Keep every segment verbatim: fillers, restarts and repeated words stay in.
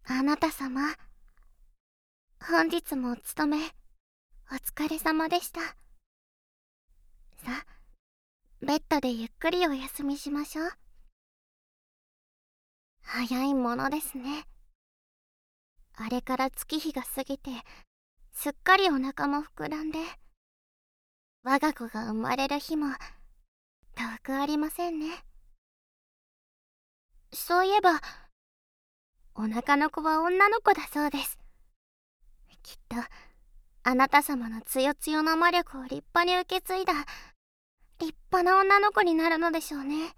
あなた様、本日もお勤めお疲れ様でした。さあ、ベッドでゆっくりお休みしましょう。早いものですね。あれから月日が過ぎて、すっかりお腹も膨らんで、我が子が生まれる日も遠くありませんね。そういえば、お腹の子は女の子だそうです。きっとあなた様のつよつよな魔力を立派に受け継いだ立派な女の子になるのでしょうね。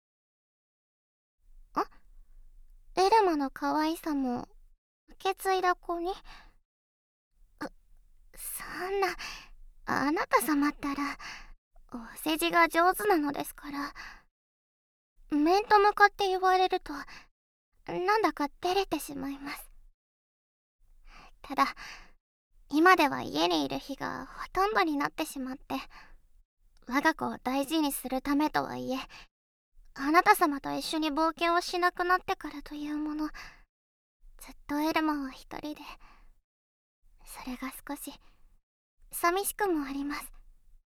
あ、エルマの可愛さも受け継いだ子に。う、そんな、あなた様ったらお世辞が上手なのですから、面と向かって言われるとなんだか照れてしまいます。ただ今では家にいる日がほとんどになってしまって、我が子を大事にするためとはいえ、あなた様と一緒に冒険をしなくなってからというもの、ずっとエルマは一人で、それが少し寂しくもあります。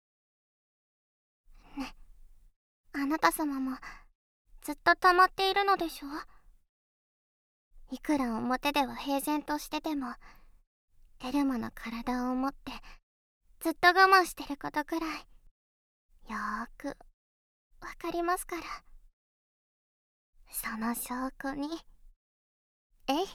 ね、あなた様もずっと溜まっているのでしょう。いくら表では平然としてても、エルマの体を思ってずっと我慢してることくらいよーくわかりますから。その証拠に、えい、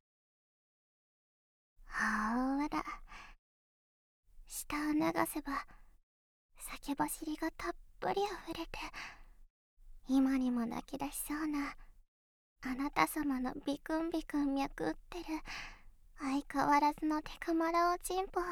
ほーら、下を流せば酒走りがたっぷり溢れて、今にも泣き出しそうなあなた様のビクンビクン脈打ってる相変わらずのテカマラおちんぽ。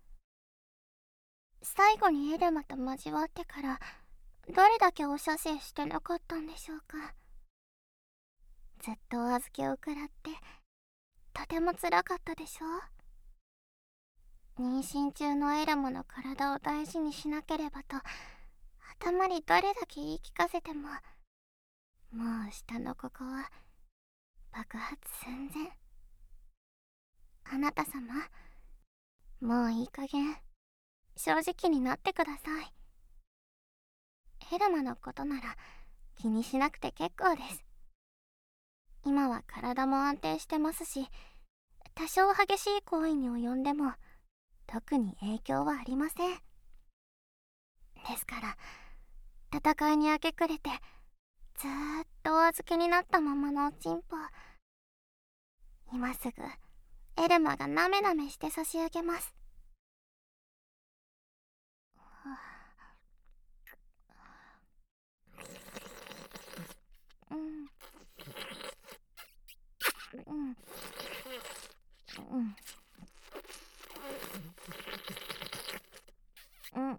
最後にエルマと交わってからどれだけお写真してなかったんでしょうか。ずっとお預けを食らってとてもつらかったでしょう。妊娠中のエルマの体を大事にしなければと頭にどれだけ言い聞かせても、もう下のここは爆発寸前。あなた様、もういい加減正直になってください。エルマのことなら気にしなくて結構です。今は体も安定してますし、多少激しい行為に及んでも特に影響はありません。ですから戦いに明け暮れてずーっとお預けになったままのおちんぽ、今すぐエルマがなめなめして差し上げます。うんうんうんうんうん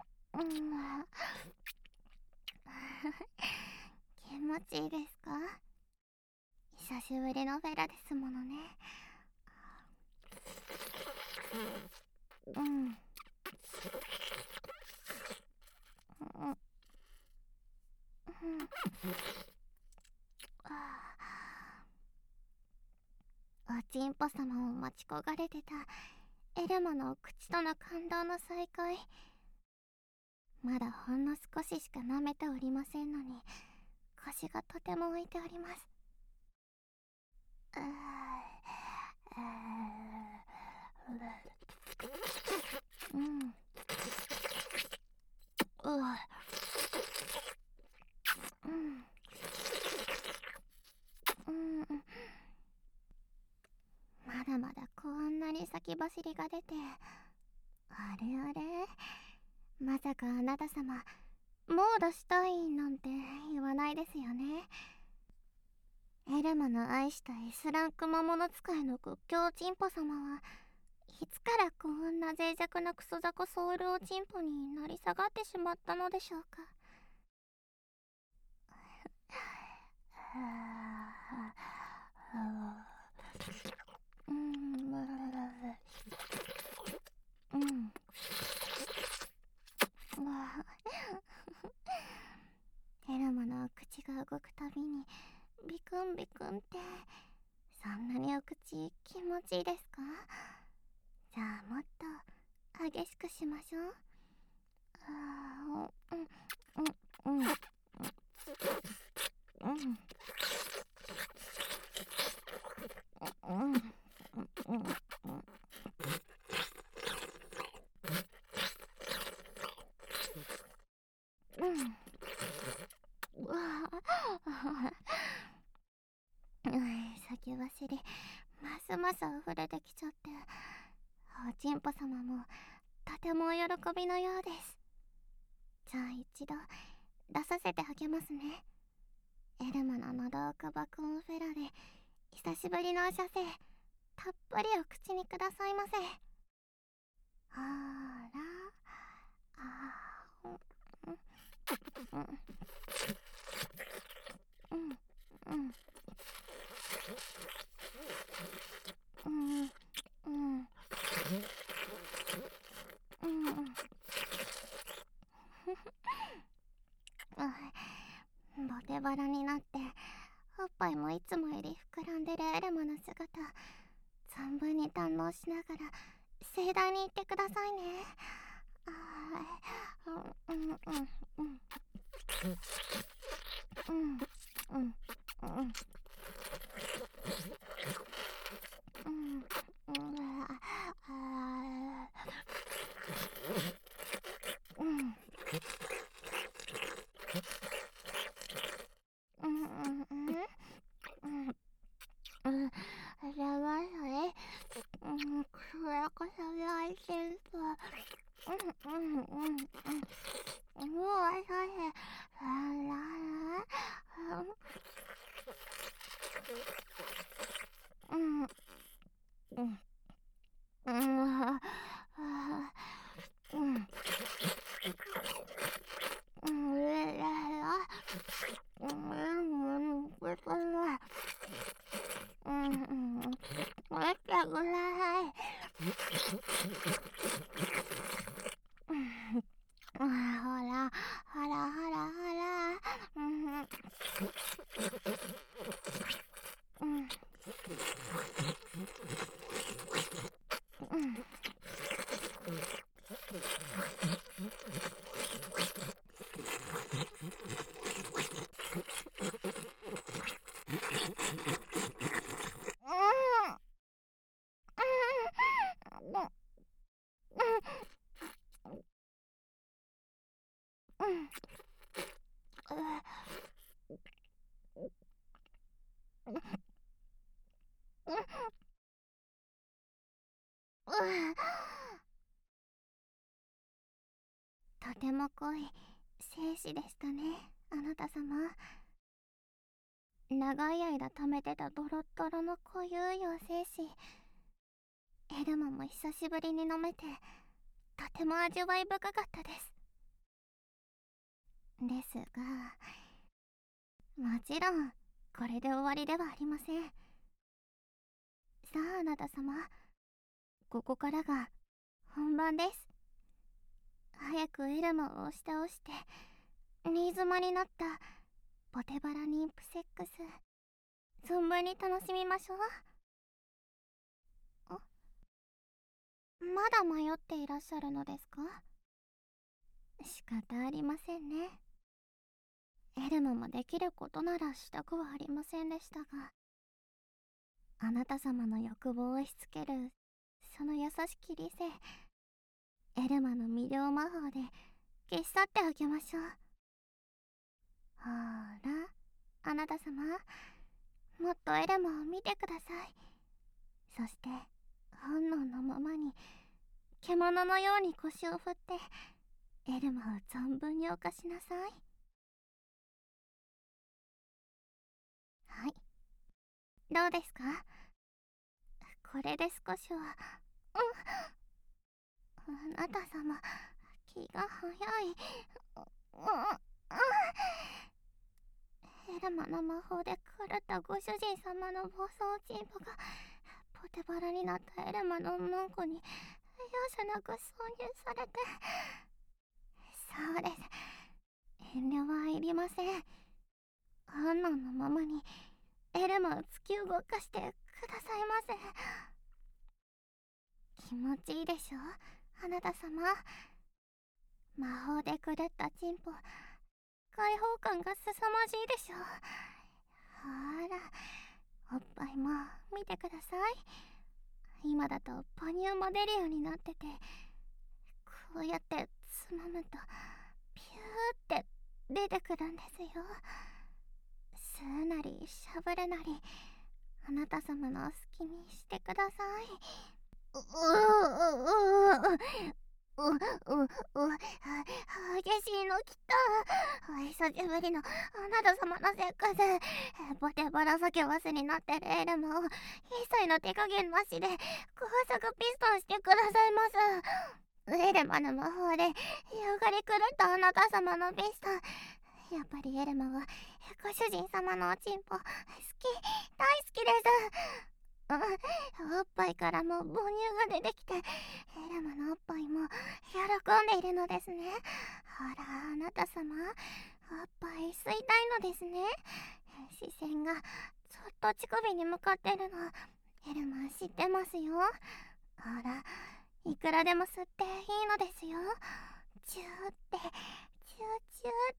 気持ちいいですか？久しぶりのフェラですものね。うんうんうんおちんぽ様を待ち焦がれてたエルマの口との感動の再会、まだほんの少ししか舐めておりませんのに腰がとても浮いております。うーうんうわうんうんまだまだこんなに先走りが出て、あれあれ、まさかあなた様もう出したいなんて言わないですよね。エルマの愛した エス ランク魔物使いの屈強おちんぽ様はいつからこんな脆弱なクソザコソウルおちんぽになり下がってしまったのでしょうか。うんうんうわエルマの口が動くたびにビクンビクンってそんなにお口気持ちいいですか？じゃあもっと激しくしましょう。あーうんうんうんうんうんうんうんうわうん、先走りますます溢れてきちゃって、おちんぽ様もとてもお喜びのようです。じゃあ一度出させてあげますね。エルマの喉奥爆音フェラで久しぶりのお射精、たっぷりお口にくださいませ。ほーら、あーうんうんうんうんうんうんうんボテバラになっておっぱいもいつもより膨らんでるエルマの姿、存分に堪能しながら盛大に言ってくださいね。あーうんうんうんうんうんうんうんうんうんあーうんうんうんうんうんやばいそれうんこれこそが愛してるとうんうんうんうんもうわさせあららうんうんうんあうんうんうららうんうんこれはうんうん待ってくださいうんほらほらほらほらうんうんうんとても濃い精子でしたね、あなた様。長い間溜めてたドロッドロの濃ゆいお精子、エルマも久しぶりに飲めてとても味わい深かったです。ですが、もちろんこれで終わりではありません。さああなた様、ここからが本番です。早くエルマを押し倒して新妻になったポテバラ妊婦セックス、存分に楽しみましょう。まだ迷っていらっしゃるのですか？仕方ありませんね。エルマもできることならしたくはありませんでしたが、あなた様の欲望を押し付けるその優しき理性、エルマの魅了魔法で消し去ってあげましょう。ほーら、あなた様、もっとエルマを見てください。そして本能のままに獣のように腰を振ってエルマを存分に犯しなさい。はい、どうですか？これで少しは。うんあなた様、気が早い。うんエルマの魔法で狂ったご主人様の暴走チンポがポテバラになったエルマの門戸に容赦なく挿入されて。そうです、遠慮はいりません。本能のままにエルマを突き動かしてくださいませ。気持ちいいでしょ、あなた様。魔法で狂ったチンポ、開放感が凄まじいでしょ。ほら、おっぱいも見てください。今だと母乳も出るようになってて、こうやってつまむとピューって出てくるんですよ。吸うなりしゃぶるなり、あなた様の好きにしてください。ううううううううう激しいのきた。久しぶりのあなた様のセックス。ボテボロ叫ばすになってるエルマを一切の手加減なしで高速ピストンしてくださいます。エルマの魔法でよがり狂ったあなた様のピストン。やっぱりエルマはご主人様のおちんぽ好き、大好きです。おっぱいからも母乳が出てきて、エルマのおっぱいも喜んでいるのですね。ほら、あなた様、おっぱい吸いたいのですね。視線がそっと乳首に向かってるの、エルマ知ってますよ。ほら、いくらでも吸っていいのですよ。チューって、チューチューって、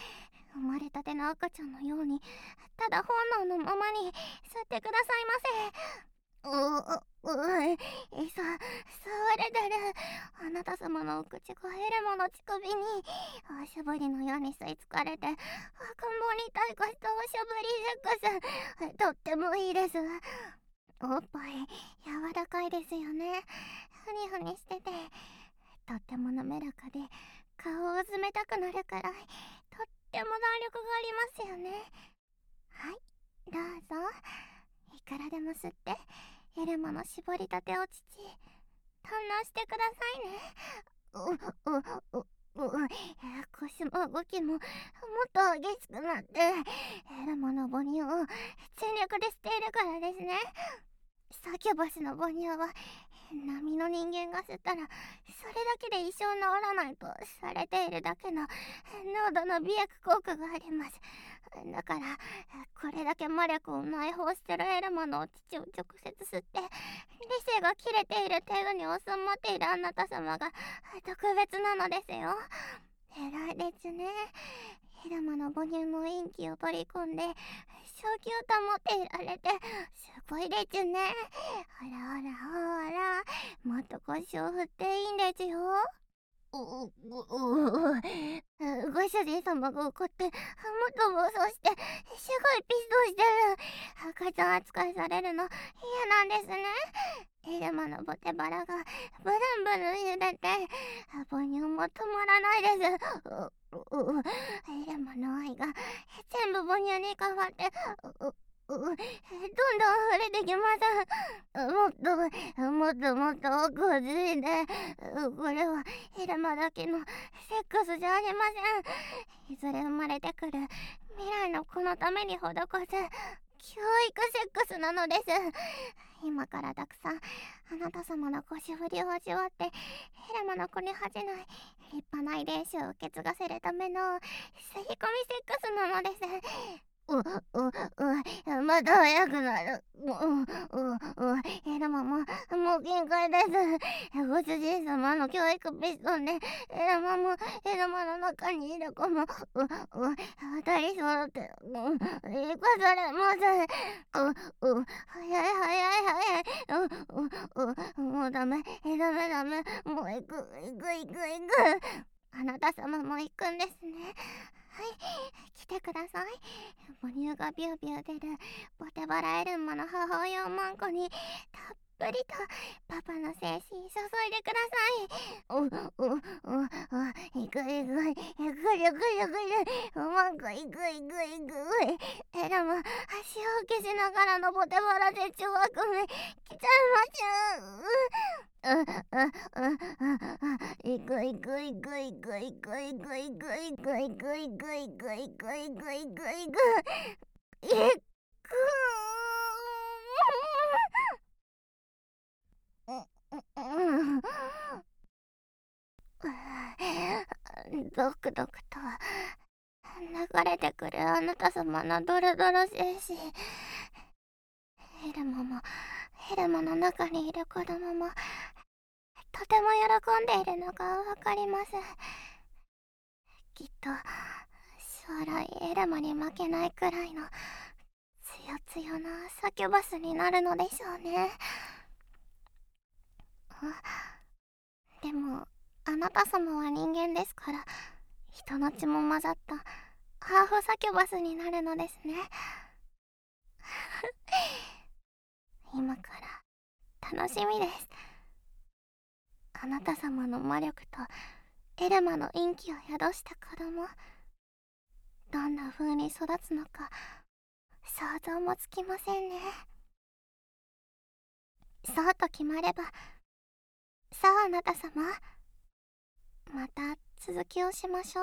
生まれたての赤ちゃんのように、ただ本能のままに吸ってくださいませ。うううい、いさ、吸われてる。あなた様のお口がエルマの乳首におしゃぶりのように吸い付かれて、赤ん坊に対化したおしゃぶりセックス、とってもいいです。おっぱい柔らかいですよね。ふにふにしてて、とっても滑らかで顔をうずめたくなるくらい、とっても弾力がありますよね。はい、どうぞ。いくらでも吸って、エルマの絞りたてお乳堪能してくださいね。ううううう腰も動きももっと激しくなって、エルマの母乳を全力で吸っているからですね。サキュバスの母乳は並の人間が吸ったらそれだけで一生治らないとされているだけの濃度の美薬効果があります。だからこれだけ魔力を内包してるエルマのお乳を直接吸って、理性が切れている程度に収まっているあなた様が特別なのですよ。偉いですね。エルマの母乳の陰気を取り込んで正気を保っていられてすごいですね。ほらほらほら、もっと腰を振っていいんですよ。ううううご主人様が怒ってもっと暴走してすごいピストンしてる。赤ちゃん扱いされるの嫌なんですね。エルマのボテバラがブルンブルン揺れて母乳も止まらないです。ううエルマの愛が全部母乳に変わってうううどんどん溢れてきます。もっともっともっと奥をついで、これはエルマだけのセックスじゃありません。いずれ生まれてくる未来の子のために施す教育セックスなのです。今からたくさんあなた様の腰振りを味わって、エルマの子に恥じない立派な遺伝子を受け継がせるための吸い込みセックスなのです。う、う、う、また早くなる。う、う、う、エルマも、もう限界です。ご主人様の教育ピストンで、エルマも、エルマの中にいる子も、う、う、二人揃って、う、生かされます。う、う、早い早い早い。う、う、う、もうダメ、ダメダメ。もう行く、行く行く行く。あなた様も行くんですね。はい、来てください。母乳がビュービュー出るボテバラエルマの母親をマンコにたっぷりとパパの精子注いでください。う、う、う、う、いくいく、いくいくいく、マンコいくいくいく。エルマ、足を消しながらのボテバラ絶頂悪夢、来ちゃいましゅ。う、う、う、う、いくいくいくいくいくいくいくいくいくいくいくいくいくいくいくいくドクドクと流れてくるあなた様のドロドロ精子、エルマもヘルモの中にいる子供もとても喜んでいるのがわかります。きっと将来エルマに負けないくらいのつよつよなサキュバスになるのでしょうね。でもあなた様は人間ですから、人の血も混ざったハーフサキュバスになるのですね。今から楽しみです。あなた様の魔力とエルマの陰気を宿した子供、どんな風に育つのか想像もつきませんね。そうと決まれば、さああなた様、また続きをしましょう。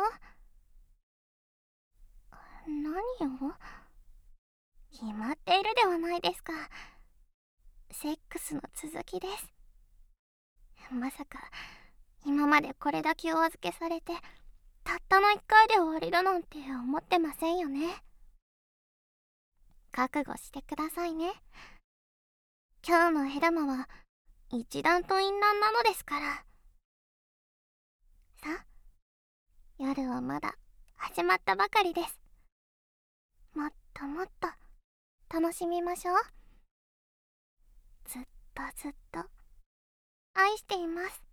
何を？決まっているではないですか。セックスの続きです。まさか今までこれだけお預けされてたったのいっかいで終わりだなんて思ってませんよね。覚悟してくださいね。今日のヘルマは一段と淫乱なのですから。さあ、夜はまだ始まったばかりです。もっともっと楽しみましょう。ずっとずっと愛しています。